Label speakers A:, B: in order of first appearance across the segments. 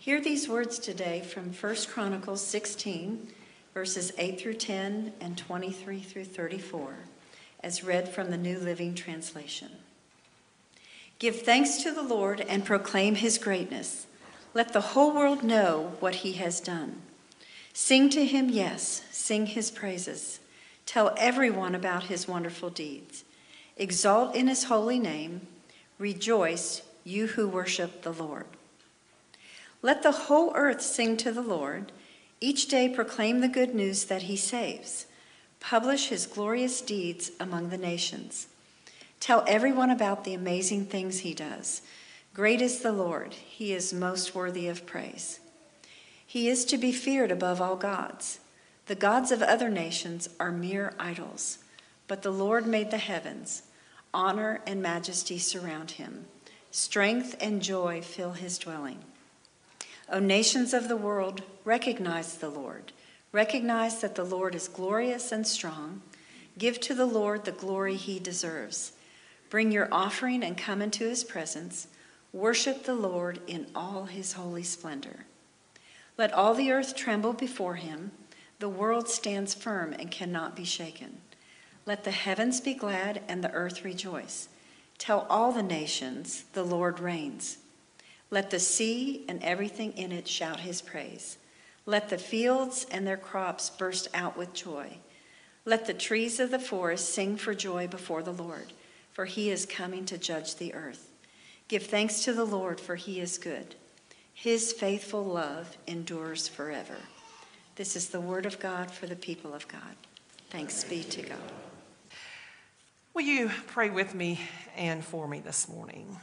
A: Hear these words today from 1 Chronicles 16, verses 8 through 10 and 23 through 34, as read from the New Living Translation. Give thanks to the Lord and proclaim his greatness. Let the whole world know what he has done. Sing to him, yes, sing his praises. Tell everyone about his wonderful deeds. Exalt in his holy name. Rejoice, you who worship the Lord. Let the whole earth sing to the Lord. Each day proclaim the good news that he saves. Publish his glorious deeds among the nations. Tell everyone about the amazing things he does. Great is the Lord. He is most worthy of praise. He is to be feared above all gods. The gods of other nations are mere idols, but the Lord made the heavens. Honor and majesty surround him. Strength and joy fill his dwelling. O nations of the world, recognize the Lord. Recognize that the Lord is glorious and strong. Give to the Lord the glory he deserves. Bring your offering and come into his presence. Worship the Lord in all his holy splendor. Let all the earth tremble before him. The world stands firm and cannot be shaken. Let the heavens be glad and the earth rejoice. Tell all the nations, the Lord reigns. Let the sea and everything in it shout his praise. Let the fields and their crops burst out with joy. Let the trees of the forest sing for joy before the Lord, for he is coming to judge the earth. Give thanks to the Lord, for he is good. His faithful love endures forever. This is the word of God for the people of God. Thanks be to God.
B: Will you pray with me and for me this morning?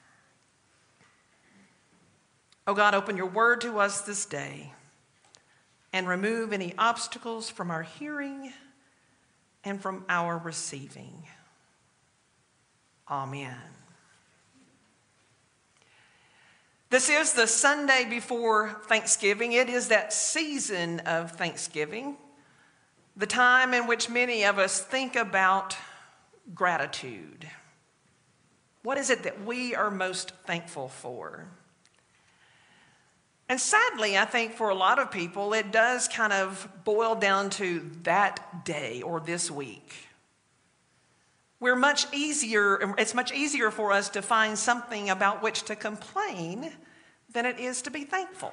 B: Oh God, open your word to us this day and remove any obstacles from our hearing and from our receiving. Amen. This is the Sunday before Thanksgiving. It is that season of Thanksgiving, the time in which many of us think about gratitude. What is it that we are most thankful for? And sadly, I think for a lot of people, it does kind of boil down to that day or this week. It's much easier for us to find something about which to complain than it is to be thankful.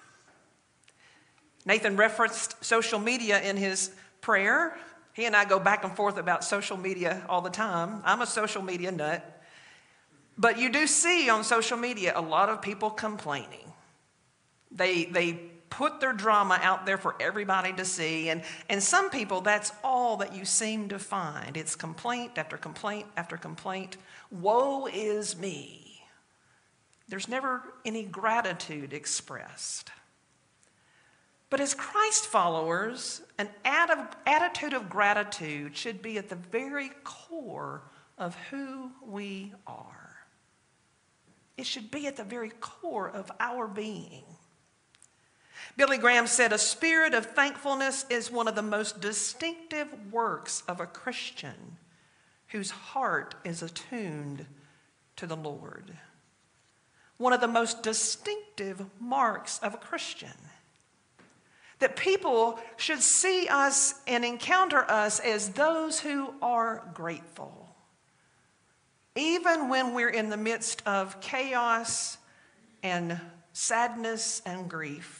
B: Nathan referenced social media in his prayer. He and I go back and forth about social media all the time. I'm a social media nut. But you do see on social media a lot of people complaining. They put their drama out there for everybody to see. And some people, that's all that you seem to find. It's complaint after complaint after complaint. Woe is me. There's never any gratitude expressed. But as Christ followers, an attitude of gratitude should be at the very core of who we are. It should be at the very core of our being. Billy Graham said, a spirit of thankfulness is one of the most distinctive works of a Christian whose heart is attuned to the Lord. One of the most distinctive marks of a Christian. That people should see us and encounter us as those who are grateful. Even when we're in the midst of chaos and sadness and grief.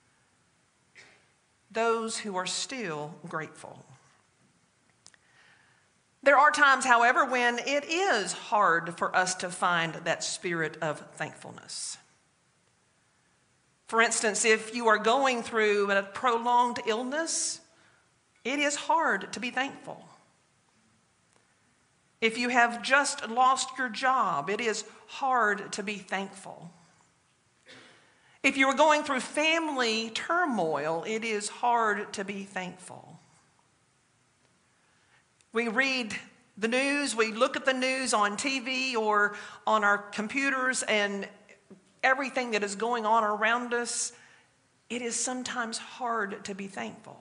B: Those who are still grateful. There are times, however, when it is hard for us to find that spirit of thankfulness. For instance, if you are going through a prolonged illness, it is hard to be thankful. If you have just lost your job, it is hard to be thankful. If you are going through family turmoil, it is hard to be thankful. We read the news, we look at the news on TV or on our computers and everything that is going on around us, it is sometimes hard to be thankful.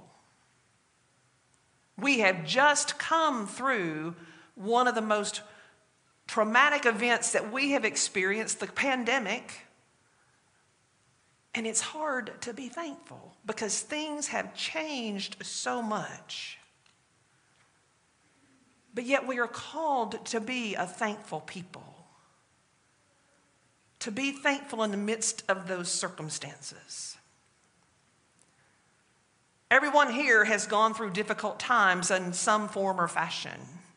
B: We have just come through one of the most traumatic events that we have experienced, the pandemic. And it's hard to be thankful because things have changed so much. But yet we are called to be a thankful people. To be thankful in the midst of those circumstances. Everyone here has gone through difficult times in some form or fashion.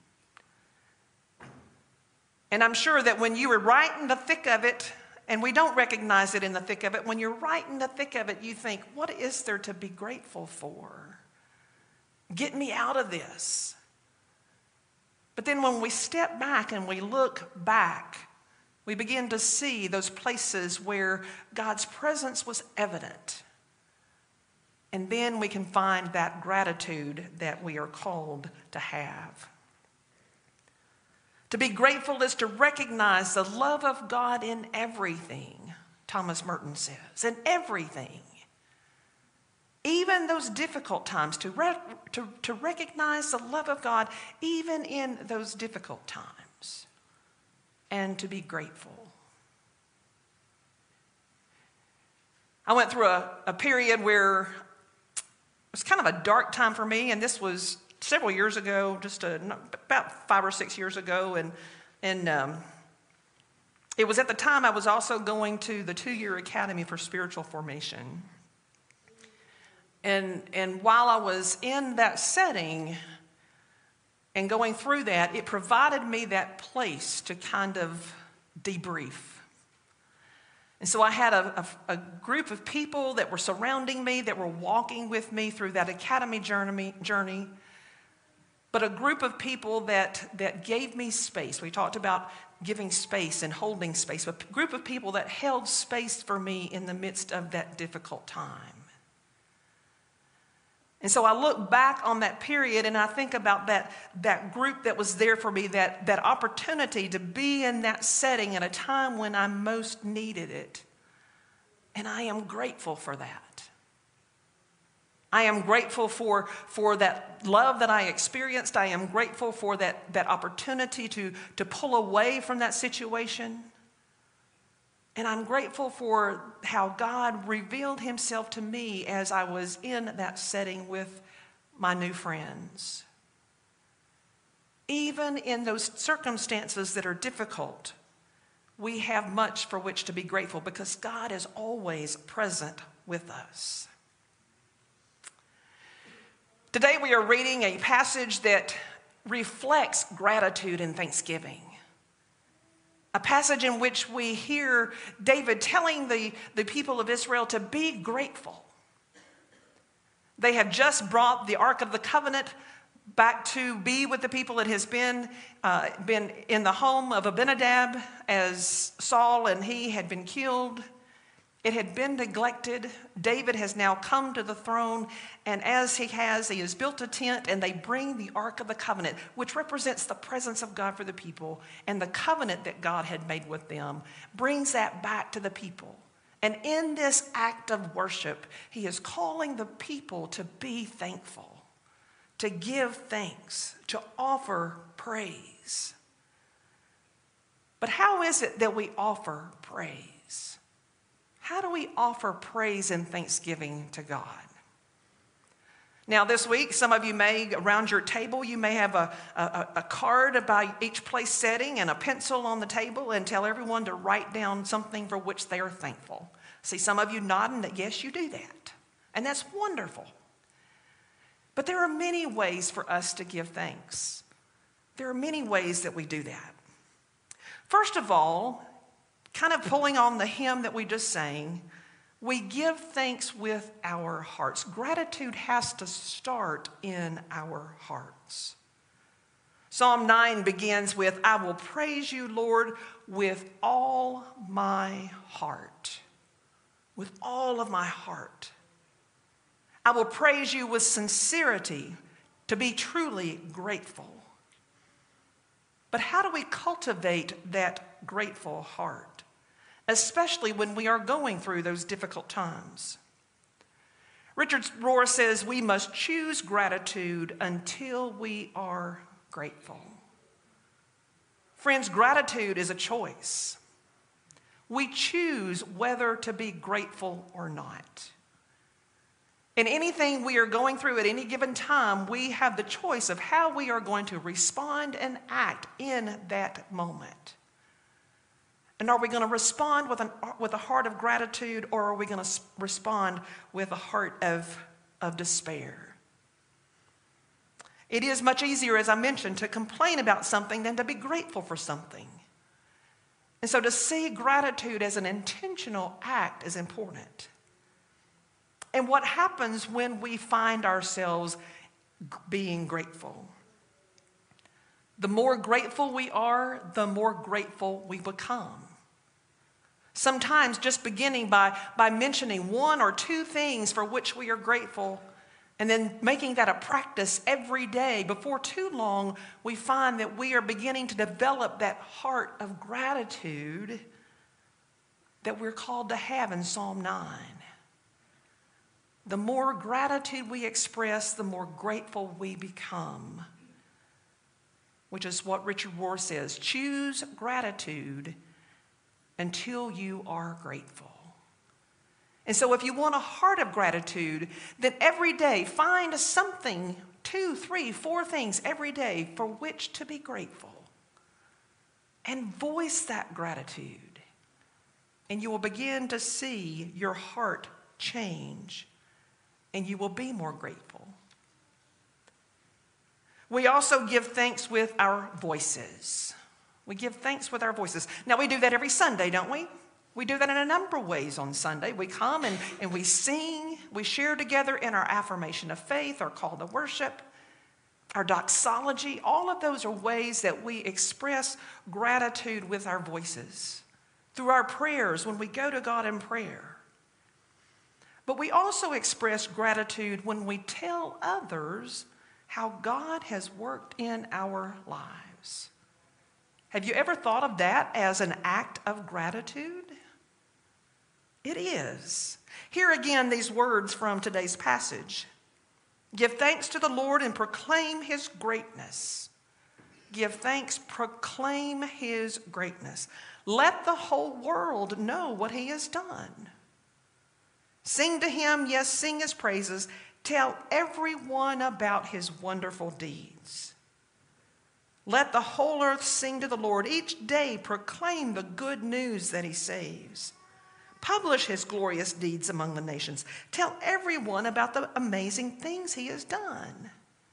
B: And I'm sure that when you were right in the thick of it, and we don't recognize it in the thick of it, when you're right in the thick of it, you think, what is there to be grateful for? Get me out of this. But then when we step back and we look back, we begin to see those places where God's presence was evident. And then we can find that gratitude that we are called to have. To be grateful is to recognize the love of God in everything, Thomas Merton says, in everything. Even those difficult times, to recognize the love of God even in those difficult times, and to be grateful. I went through a period where it was kind of a dark time for me, and this was several years ago, about 5 or 6 years ago, and it was at the time I was also going to the 2-year Academy for Spiritual Formation. And while I was in that setting and going through that, it provided me that place to kind of debrief. And so I had a group of people that were surrounding me, that were walking with me through that Academy journey. But a group of people that gave me space. We talked about giving space and holding space. A group of people that held space for me in the midst of that difficult time. And so I look back on that period and I think about that group that was there for me, that opportunity to be in that setting at a time when I most needed it. And I am grateful for that. I am grateful for that love that I experienced. I am grateful for that opportunity to pull away from that situation. And I'm grateful for how God revealed himself to me as I was in that setting with my new friends. Even in those circumstances that are difficult, we have much for which to be grateful because God is always present with us. Today we are reading a passage that reflects gratitude and thanksgiving. A passage in which we hear David telling the people of Israel to be grateful. They have just brought the Ark of the Covenant back to be with the people. It has been in the home of Abinadab as Saul and he had been killed. It had been neglected. David has now come to the throne, and as he has built a tent, and they bring the Ark of the Covenant, which represents the presence of God for the people, and the covenant that God had made with them, brings that back to the people. And in this act of worship, he is calling the people to be thankful, to give thanks, to offer praise. But how is it that we offer praise? How do we offer praise and thanksgiving to God? Now this week, some of you may, around your table, you may have a card about each place setting and a pencil on the table and tell everyone to write down something for which they are thankful. See some of you nodding that yes, you do that. And that's wonderful. But there are many ways for us to give thanks. There are many ways that we do that. First of all, kind of pulling on the hymn that we just sang, we give thanks with our hearts. Gratitude has to start in our hearts. Psalm 9 begins with, I will praise you, Lord, with all my heart. With all of my heart. I will praise you with sincerity, to be truly grateful. But how do we cultivate that grateful heart? Especially when we are going through those difficult times. Richard Rohr says we must choose gratitude until we are grateful. Friends, gratitude is a choice. We choose whether to be grateful or not. In anything we are going through at any given time, we have the choice of how we are going to respond and act in that moment. And are we going to respond with a heart of gratitude, or are we going to respond with a heart of despair? It is much easier, as I mentioned, to complain about something than to be grateful for something. And so to see gratitude as an intentional act is important. And what happens when we find ourselves being grateful? The more grateful we are, the more grateful we become. Sometimes just beginning by mentioning one or two things for which we are grateful, and then making that a practice every day, before too long, we find that we are beginning to develop that heart of gratitude that we're called to have in Psalm 9. The more gratitude we express, the more grateful we become, which is what Richard Rohr says: choose gratitude until you are grateful. And so if you want a heart of gratitude, then every day find something, 2, 3, 4 things every day for which to be grateful. And voice that gratitude. And you will begin to see your heart change. And you will be more grateful. We also give thanks with our voices. We give thanks with our voices. Now, we do that every Sunday, don't we? We do that in a number of ways on Sunday. We come and we sing. We share together in our affirmation of faith, our call to worship, our doxology. All of those are ways that we express gratitude with our voices. Through our prayers, when we go to God in prayer. But we also express gratitude when we tell others how God has worked in our lives. Have you ever thought of that as an act of gratitude? It is. Here again, these words from today's passage. Give thanks to the Lord and proclaim his greatness. Give thanks, proclaim his greatness. Let the whole world know what he has done. Sing to him, yes, sing his praises. Tell everyone about his wonderful deeds. Let the whole earth sing to the Lord. Each day proclaim the good news that he saves. Publish his glorious deeds among the nations. Tell everyone about the amazing things he has done.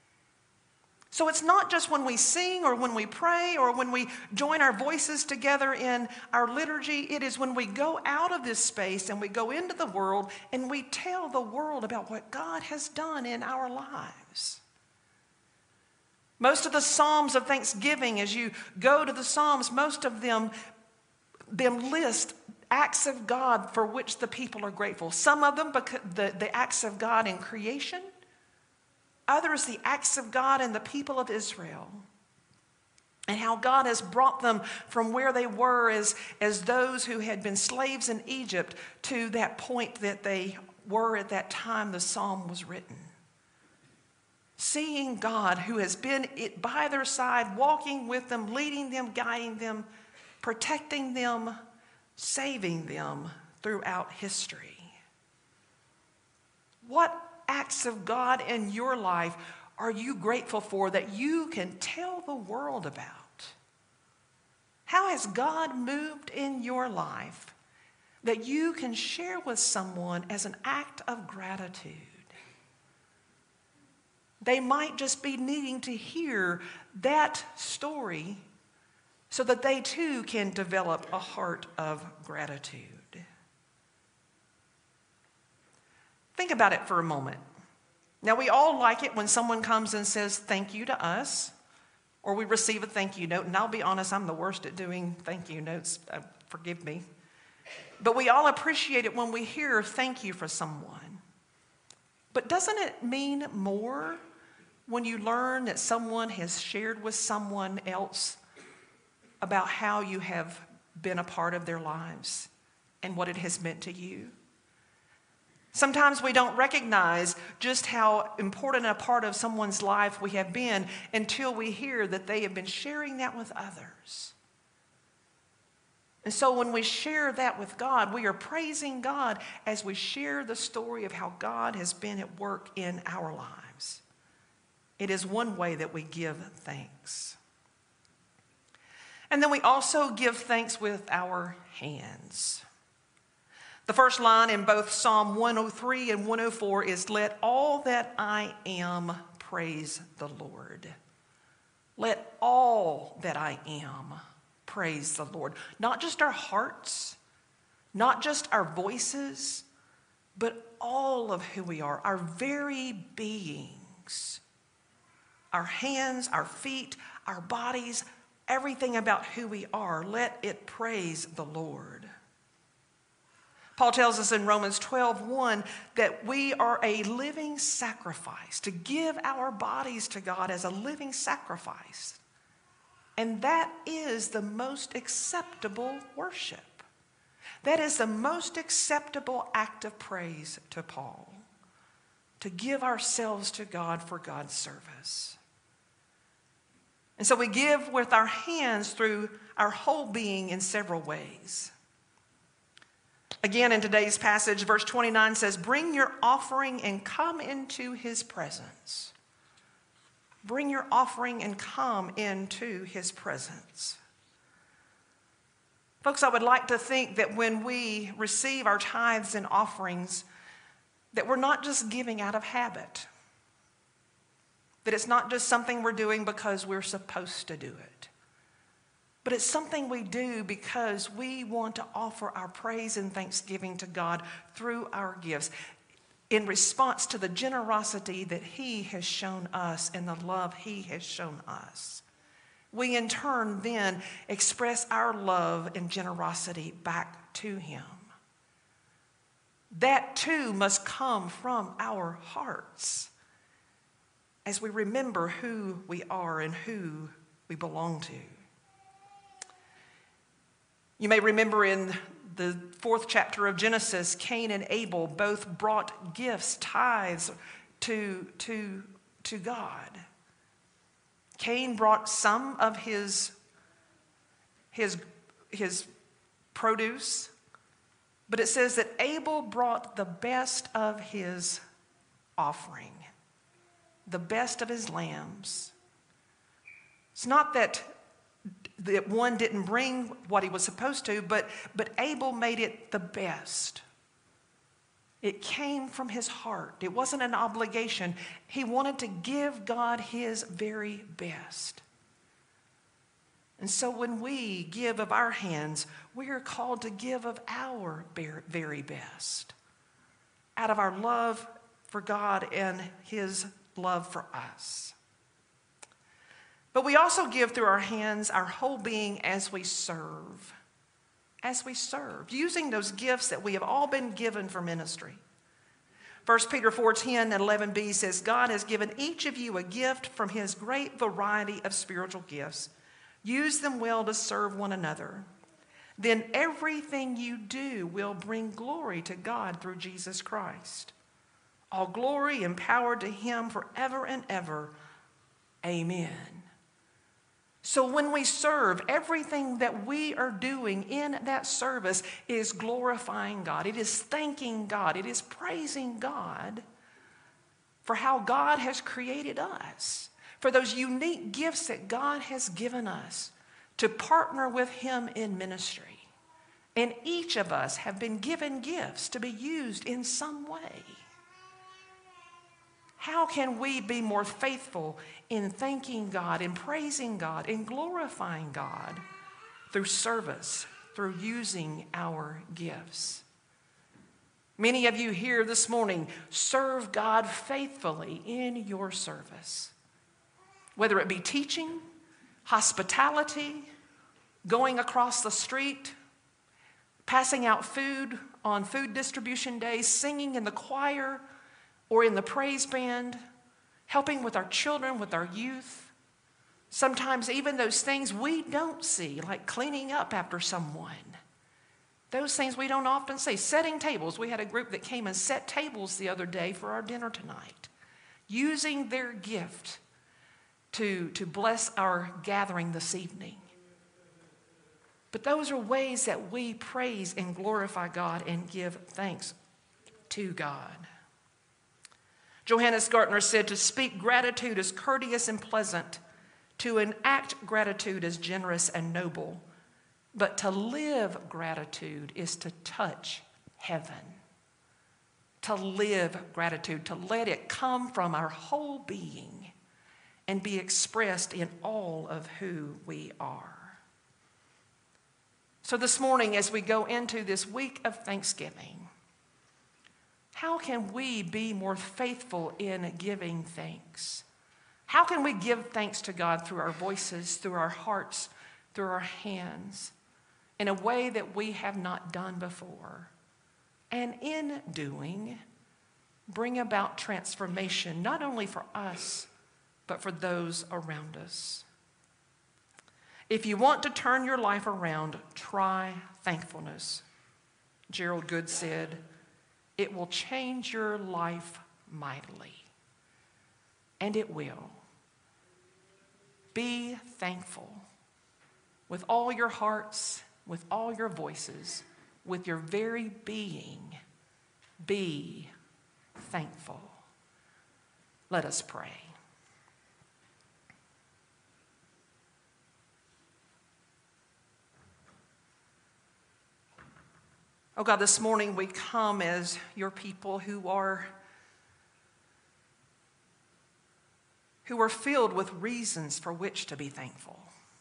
B: So it's not just when we sing or when we pray or when we join our voices together in our liturgy. It is when we go out of this space and we go into the world and we tell the world about what God has done in our lives. Most of the Psalms of thanksgiving, as you go to the Psalms, most of them list acts of God for which the people are grateful. Some of them, the acts of God in creation. Others, the acts of God in the people of Israel. And how God has brought them from where they were as those who had been slaves in Egypt to that point that they were at that time the psalm was written. Seeing God who has been by their side, walking with them, leading them, guiding them, protecting them, saving them throughout history. What acts of God in your life are you grateful for that you can tell the world about? How has God moved in your life that you can share with someone as an act of gratitude? They might just be needing to hear that story so that they too can develop a heart of gratitude. Think about it for a moment. Now, we all like it when someone comes and says thank you to us, or we receive a thank you note. And I'll be honest, I'm the worst at doing thank you notes. Forgive me. But we all appreciate it when we hear thank you for someone. But doesn't it mean more when you learn that someone has shared with someone else about how you have been a part of their lives and what it has meant to you? Sometimes we don't recognize just how important a part of someone's life we have been until we hear that they have been sharing that with others. And so when we share that with God, we are praising God as we share the story of how God has been at work in our lives. It is one way that we give thanks. And then we also give thanks with our hands. The first line in both Psalm 103 and 104 is, "Let all that I am praise the Lord." Let all that I am praise the Lord. Not just our hearts, not just our voices, but all of who we are, our very beings. Our hands, our feet, our bodies, everything about who we are, let it praise the Lord. Paul tells us in Romans 12:1 that we are a living sacrifice, to give our bodies to God as a living sacrifice. And that is the most acceptable worship. That is the most acceptable act of praise to Paul, to give ourselves to God for God's service. And so we give with our hands through our whole being in several ways. Again, in today's passage, verse 29 says, "Bring your offering and come into his presence." Bring your offering and come into his presence. Folks, I would like to think that when we receive our tithes and offerings, that we're not just giving out of habit. That it's not just something we're doing because we're supposed to do it. But it's something we do because we want to offer our praise and thanksgiving to God through our gifts, in response to the generosity that he has shown us and the love he has shown us. We in turn then express our love and generosity back to him. That too must come from our hearts as we remember who we are and who we belong to. You may remember in the 4th chapter of Genesis, Cain and Abel both brought gifts, tithes, to God. Cain brought some of his produce, but it says that Abel brought the best of his offering, the best of his lambs. It's not that one didn't bring what he was supposed to, but Abel made it the best. It came from his heart. It wasn't an obligation. He wanted to give God his very best. And so when we give of our hands, we are called to give of our very best, out of our love for God and his love for us. But we also give through our hands, our whole being, as we serve. As we serve, using those gifts that we have all been given for ministry. 1 Peter 4:10 and 11b says, "God has given each of you a gift from his great variety of spiritual gifts. Use them well to serve one another. Then everything you do will bring glory to God through Jesus Christ. All glory and power to him forever and ever. Amen." So when we serve, everything that we are doing in that service is glorifying God. It is thanking God. It is praising God for how God has created us, for those unique gifts that God has given us to partner with him in ministry. And each of us have been given gifts to be used in some way. How can we be more faithful in thanking God, in praising God, in glorifying God through service, through using our gifts? Many of you here this morning serve God faithfully in your service, whether it be teaching, hospitality, going across the street, passing out food on food distribution days, singing in the choir, or in the praise band, helping with our children, with our youth. Sometimes even those things we don't see, like cleaning up after someone. Those things we don't often see. Setting tables. We had a group that came and set tables the other day for our dinner tonight, using their gift to bless our gathering this evening. But those are ways that we praise and glorify God and give thanks to God. Johannes Gartner said, to speak gratitude is courteous and pleasant, to enact gratitude is generous and noble, but to live gratitude is to touch heaven. To live gratitude, to let it come from our whole being and be expressed in all of who we are. So this morning, as we go into this week of Thanksgiving, how can we be more faithful in giving thanks? How can we give thanks to God through our voices, through our hearts, through our hands, in a way that we have not done before? And in doing, bring about transformation, not only for us, but for those around us. If you want to turn your life around, try thankfulness. Gerald Good said, it will change your life mightily. And it will. Be thankful with all your hearts, with all your voices, with your very being. Be thankful. Let us pray. Oh God, this morning we come as your people who are filled with reasons for which to be thankful.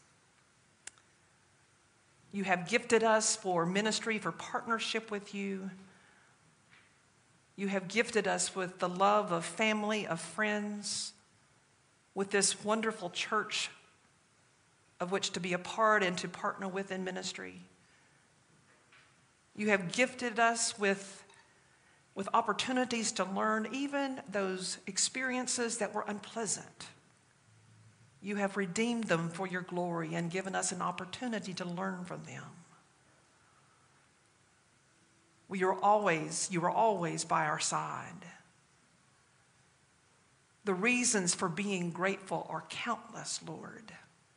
B: You have gifted us for ministry, for partnership with you. You have gifted us with the love of family, of friends, with this wonderful church of which to be a part and to partner with in ministry. You have gifted us with opportunities to learn even those experiences that were unpleasant. You have redeemed them for your glory and given us an opportunity to learn from them. You are always by our side. The reasons for being grateful are countless, Lord.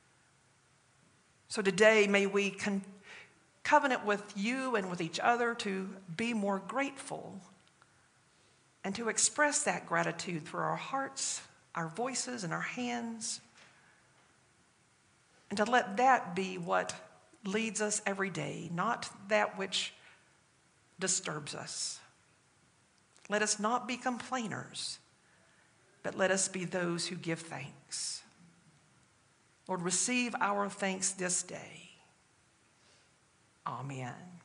B: So today, may we covenant with you and with each other to be more grateful and to express that gratitude through our hearts, our voices, and our hands, and to let that be what leads us every day, not that which disturbs us. Let us not be complainers, but let us be those who give thanks. Lord, receive our thanks this day. Amen.